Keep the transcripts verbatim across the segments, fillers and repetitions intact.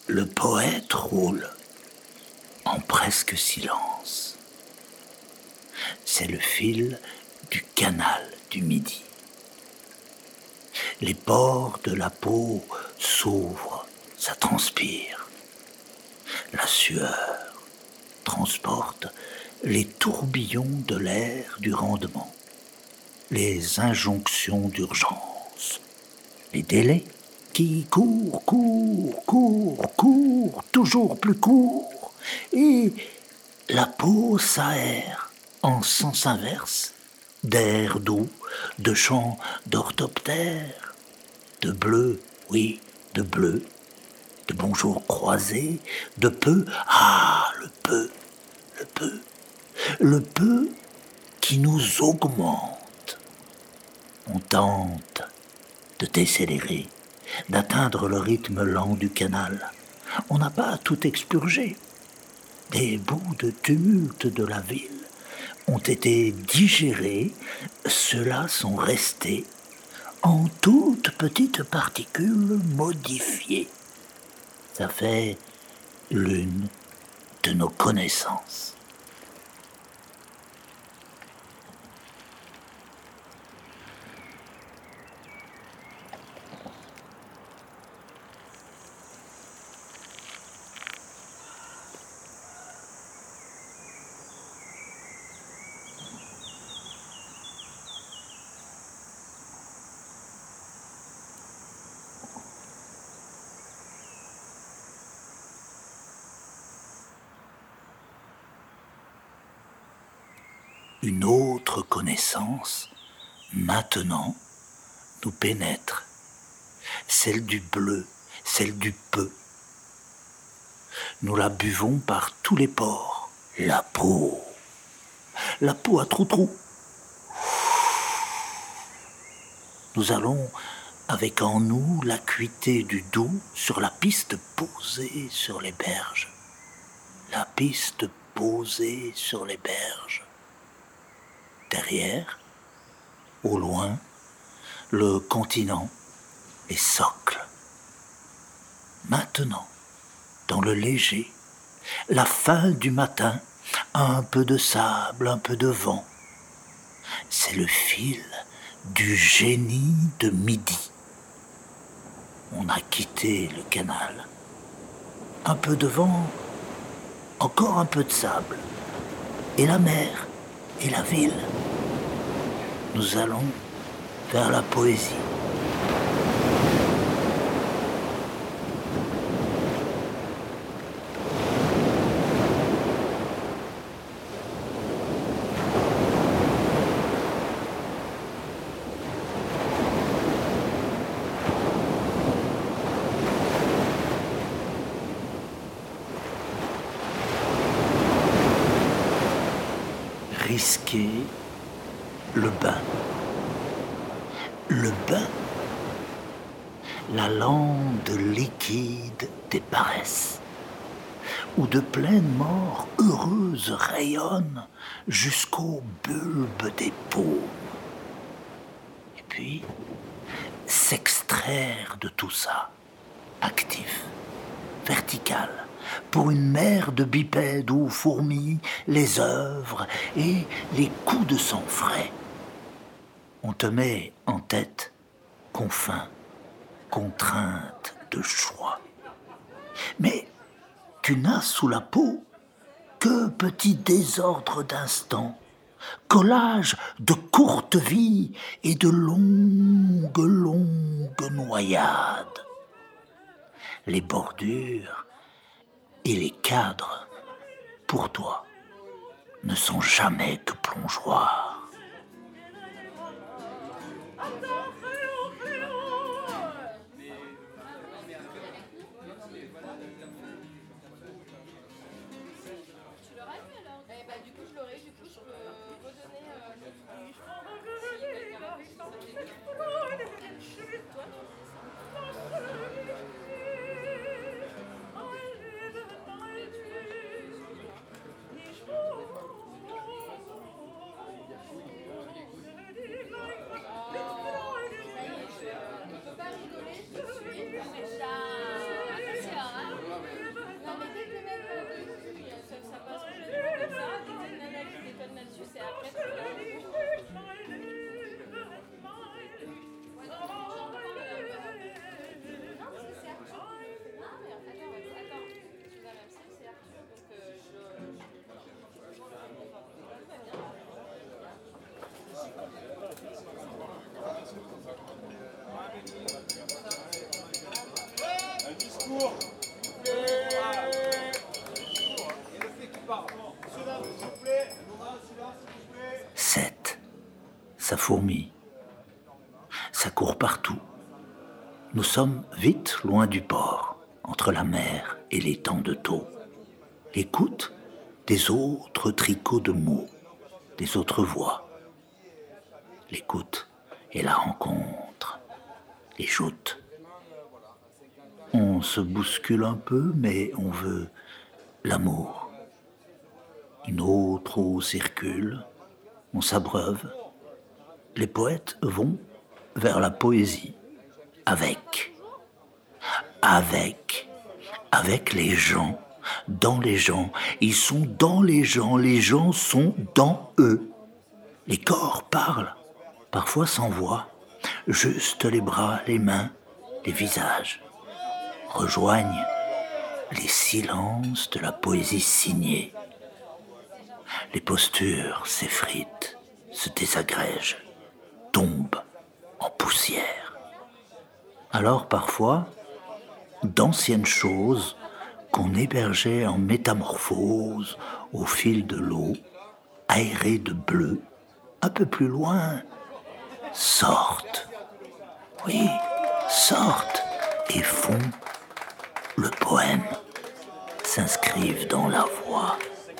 Le poète roule en presque silence. C'est le fil du canal du Midi. Les pores de la peau s'ouvrent, ça transpire. La sueur transporte les tourbillons de l'air du rendement, les injonctions d'urgence, les délais qui courent, courent, courent, courent, toujours plus courts, et la peau s'aère en sens inverse d'air doux, de chants d'orthoptères, de bleu, oui, de bleu, de bonjour croisés, de peu, ah, le peu, le peu, le peu qui nous augmente. On tente de décélérer, d'atteindre le rythme lent du canal. On n'a pas tout expurgé. Des bouts de tumulte de la ville ont été digérés, ceux-là sont restés en toutes petites particules modifiées. Ça fait l'une de nos connaissances. Une autre connaissance, maintenant, nous pénètre. Celle du bleu, celle du peu. Nous la buvons par tous les pores. La peau. La peau à trou-trou. Nous allons avec en nous l'acuité du doux sur la piste posée sur les berges. La piste posée sur les berges. Derrière, au loin, le continent, les socles. Maintenant, dans le léger, la fin du matin, un peu de sable, un peu de vent. C'est le fil du génie de Midi. On a quitté le canal. Un peu de vent, encore un peu de sable. Et la mer, et la ville. Nous allons vers la poésie. Risquer le bain. Le bain, la lande liquide des paresses, où de pleines morts heureuses rayonnent jusqu'au bulbe des paumes. Et puis, s'extraire de tout ça, actif, vertical, pour une mer de bipèdes où fourmillent les œuvres et les coups de sang frais. On te met en tête confins, contraintes de choix. Mais tu n'as sous la peau que petit désordre d'instants, collage de courtes vies et de longues, longues noyades. Les bordures et les cadres, pour toi, ne sont jamais que plongeoires. sept. Ça fourmille. Ça court partout. Nous sommes vite loin du port, entre la mer et l'étang de taux. Écoute des autres tricots de mots, des autres voix. L'écoute et la rencontre, les joutes. On se bouscule un peu, mais on veut l'amour. Une autre eau circule, on s'abreuve. Les poètes vont vers la poésie, avec, avec, avec les gens, dans les gens. Ils sont dans les gens, les gens sont dans eux. Les corps parlent, parfois sans voix, juste les bras, les mains, les visages, rejoignent les silences de la poésie signée. Les postures s'effritent, se désagrègent, tombent en poussière. Alors parfois, d'anciennes choses qu'on hébergeait en métamorphose au fil de l'eau, aérées de bleu, un peu plus loin, sortent. Oui, sortent et font le poème, s'inscrivent dans la voix.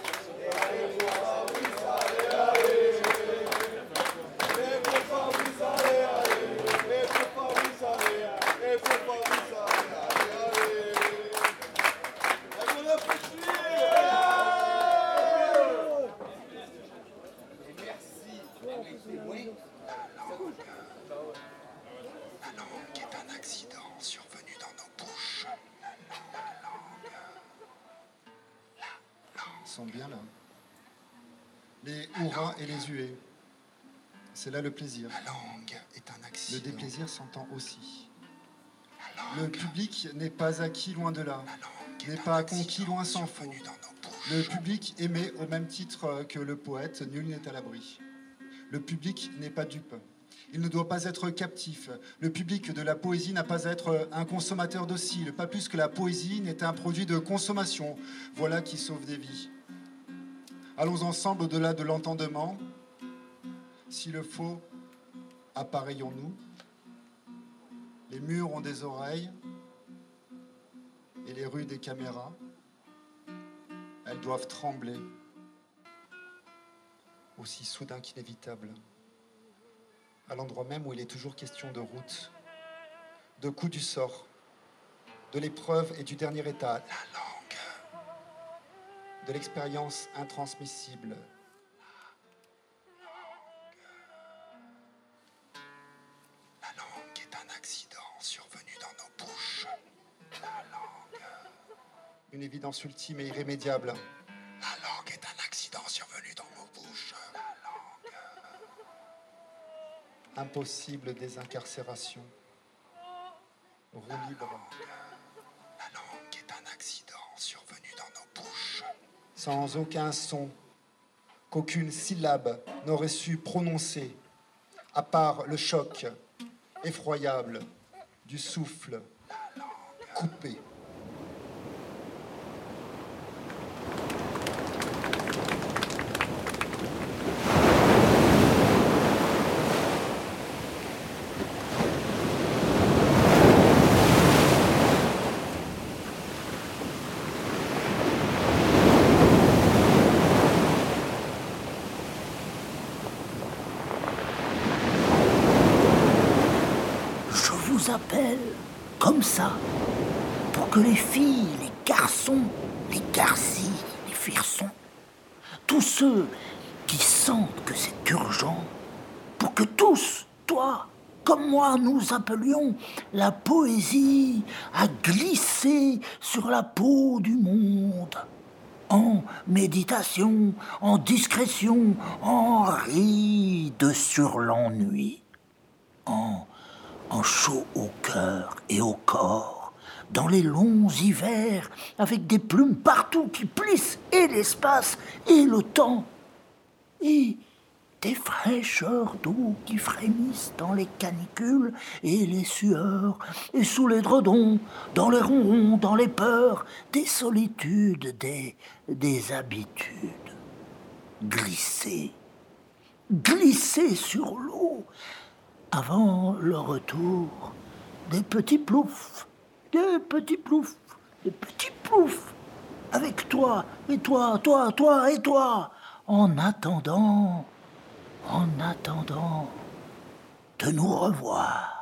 Sont bien là. Les hurrahs et les huées. C'est là le plaisir. La langue est un accident. Le déplaisir s'entend aussi. Le public n'est pas acquis loin de là. N'est pas conquis loin s'en faut. Le public aimait au même titre que le poète, nul n'est à l'abri. Le public n'est pas dupe. Il ne doit pas être captif. Le public de la poésie n'a pas à être un consommateur docile, pas plus que la poésie n'est un produit de consommation. Voilà qui sauve des vies. Allons ensemble au-delà de l'entendement. S'il le faut, appareillons-nous. Les murs ont des oreilles et les rues des caméras. Elles doivent trembler, aussi soudain qu'inévitable, à l'endroit même où il est toujours question de route, de coup du sort, de l'épreuve et du dernier état. La langue. De l'expérience intransmissible. La langue est un accident survenu dans nos bouches. La langue. Une évidence ultime et irrémédiable. La langue est un accident survenu dans nos bouches. La langue. Impossible désincarcération. Roue libre. La langue est un accident survenu dans nos bouches. Sans aucun son, qu'aucune syllabe n'aurait su prononcer, à part le choc effroyable du souffle coupé. Je vous appelle comme ça pour que les filles, les garçons, les garcis, les firsons, tous ceux qui sentent que c'est urgent, pour que tous, toi, comme moi, nous appelions la poésie à glisser sur la peau du monde, en méditation, en discrétion, en ride sur l'ennui, en, en chaud au cœur et au corps, dans les longs hivers, avec des plumes partout qui plissent et l'espace et le temps, et des fraîcheurs d'eau qui frémissent dans les canicules et les sueurs, et sous les dredons, dans les ronrons, dans les peurs, des solitudes, des, des habitudes. Glisser, glisser sur l'eau, avant le retour, des petits ploufs, des petits ploufs, des petits ploufs, avec toi, et toi, toi, toi, et toi, en attendant, en attendant de nous revoir.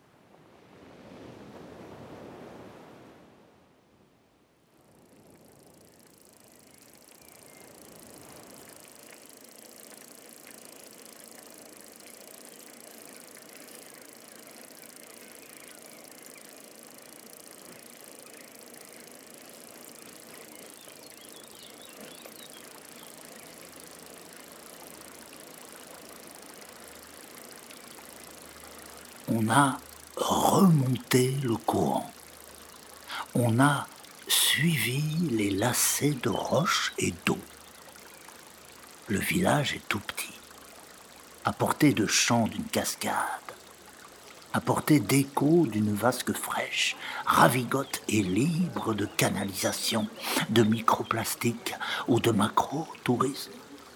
On a remonté le courant. On a suivi les lacets de roches et d'eau. Le village est tout petit, à portée de chant d'une cascade, à portée d'écho d'une vasque fraîche, ravigote et libre de canalisation, de microplastique ou de macro-tourisme.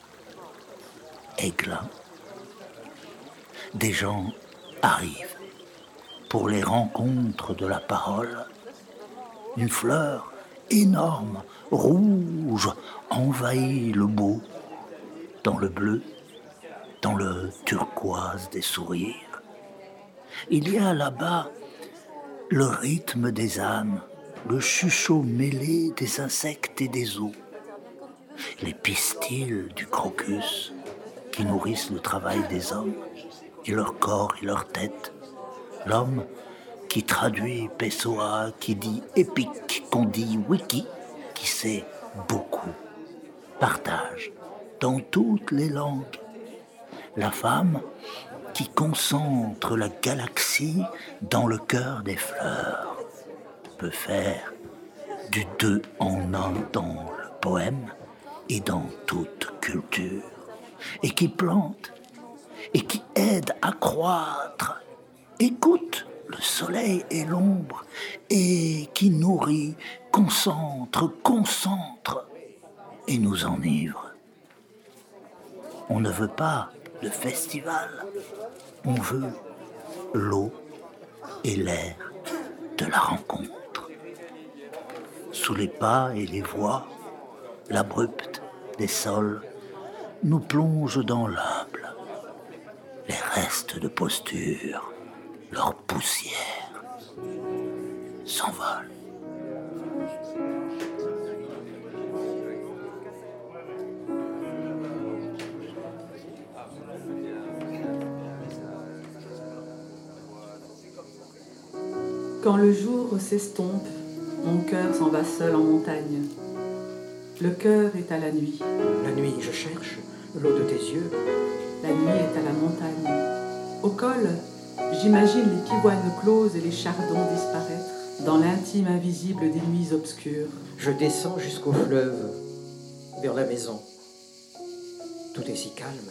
Aiglun, des gens arrivent pour les rencontres de la parole. Une fleur énorme, rouge, envahit le beau, dans le bleu, dans le turquoise des sourires. Il y a là-bas le rythme des âmes, le chuchot mêlé des insectes et des eaux, les pistils du crocus qui nourrissent le travail des hommes, et leur corps et leur tête. L'homme qui traduit Pessoa, qui dit épique, qu'on dit wiki, qui sait beaucoup, partage dans toutes les langues. La femme qui concentre la galaxie dans le cœur des fleurs peut faire du deux en un dans le poème et dans toute culture, et qui plante et qui aide à croître, écoute le soleil et l'ombre, et qui nourrit, concentre, concentre, et nous enivre. On ne veut pas de festival, on veut l'eau et l'air de la rencontre. Sous les pas et les voix, l'abrupte des sols nous plonge dans l'humble. Les restes de posture, leur poussière, s'envolent. Quand le jour s'estompe, mon cœur s'en va seul en montagne. Le cœur est à la nuit. La nuit, je cherche l'eau de tes yeux. La nuit est à la montagne. Au col, j'imagine les pivoines closes et les chardons disparaître dans l'intime invisible des nuits obscures. Je descends jusqu'au fleuve, vers la maison. Tout est si calme.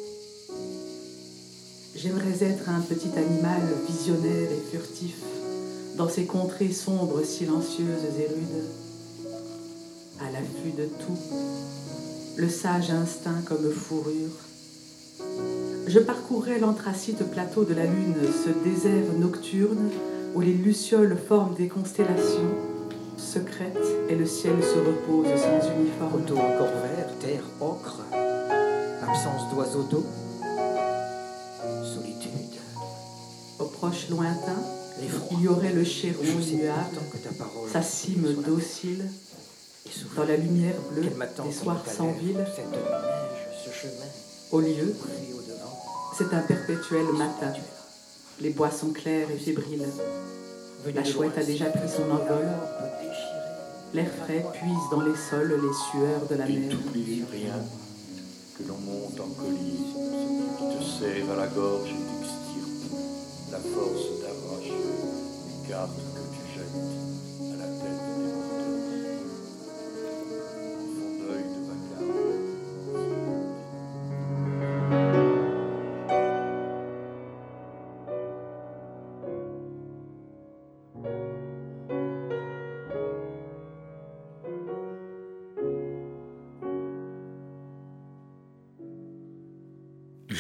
J'aimerais être un petit animal visionnaire et furtif dans ces contrées sombres, silencieuses et rudes, à l'affût de tout, le sage instinct comme fourrure. Je parcourrais l'anthracite plateau de la lune, ce désert nocturne où les lucioles forment des constellations secrètes et le ciel se repose sans uniforme. Coteau encore vert, terre ocre, absence d'oiseaux d'eau, solitude. Au proche lointain, L'effroi. il y aurait le chéron Je sais immuable, pourtant que ta parole sa cime soit la docile, et souffle. dans la lumière bleue Qu'elle m'attend des contre soirs ta sans lèvre, ville. cette neige, ce chemin, Au lieu, pris au devant. c'est un perpétuel matin. Les bois sont clairs et fébriles. Venu La de chouette loin, a déjà pris son envol. peut déchirer. L'air frais puise dans les sols les sueurs de la Il mer. t'oublie rien, que l'on monte en colis, qui te serre à la gorge et t'extirpe la force d'arrache les cartes que tu jettes à la tête des monteurs. En fond d'œil de vacarme.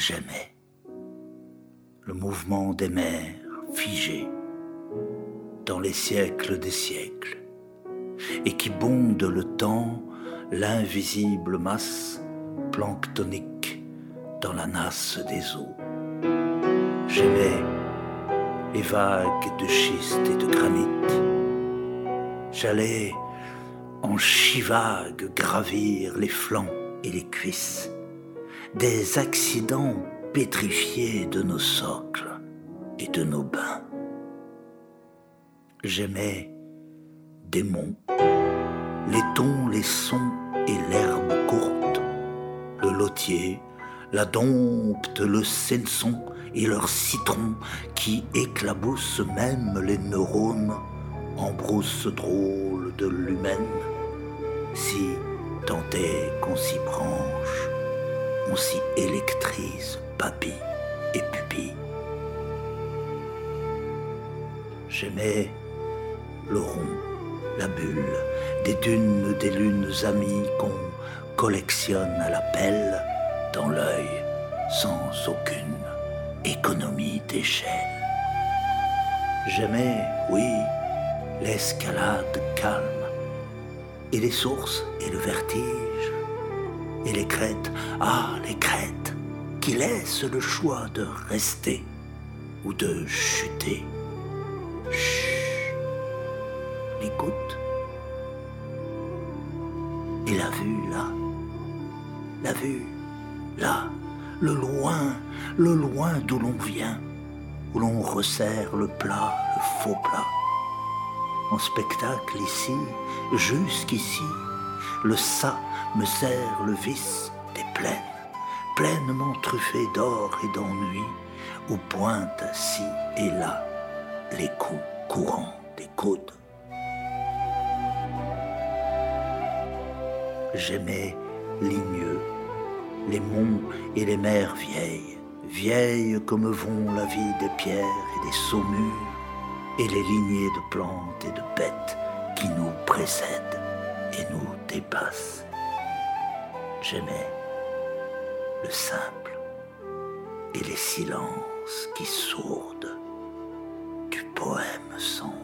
J'aimais le mouvement des mers figé dans les siècles des siècles et qui bonde le temps, l'invisible masse planctonique dans la nasse des eaux. J'aimais les vagues de schiste et de granit. J'allais en chivague gravir les flancs et les cuisses des accidents pétrifiés de nos socles et de nos bains. J'aimais des monts, les tons, les sons et l'herbe courte, le lotier, la dompte, le senson et leur citron qui éclaboussent même les neurones en brousse drôle de l'humaine. Si tant est qu'on s'y branche, on s'y électrise papilles et pupilles. J'aimais le rond, la bulle, des dunes, des lunes amies qu'on collectionne à la pelle dans l'œil sans aucune économie d'échelle. J'aimais, oui, l'escalade calme, et les sources et le vertige, et les crêtes, ah, les crêtes, qui laissent le choix de rester ou de chuter. Chut, les gouttes, et la vue là, la vue là, le loin, le loin d'où l'on vient, où l'on resserre le plat, le faux plat. En spectacle ici, jusqu'ici, le ça me sert le vice des plaines, pleinement truffées d'or et d'ennui, où pointent ci et là les coups courants des coudes. J'aimais ligneux, les monts et les mers vieilles, vieilles comme vont la vie des pierres et des saumures, et les lignées de plantes et de bêtes qui nous précèdent et nous dépassent. J'aimais le simple et les silences qui sourdent du poème sombre.